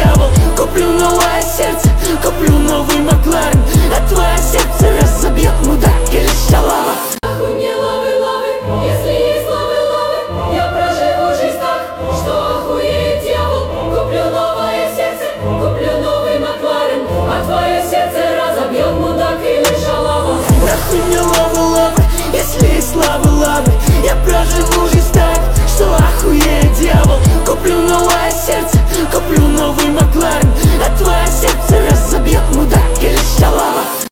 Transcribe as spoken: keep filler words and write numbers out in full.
дьявол. Куплю новое сердце, куплю новый Макларен, а твое сердце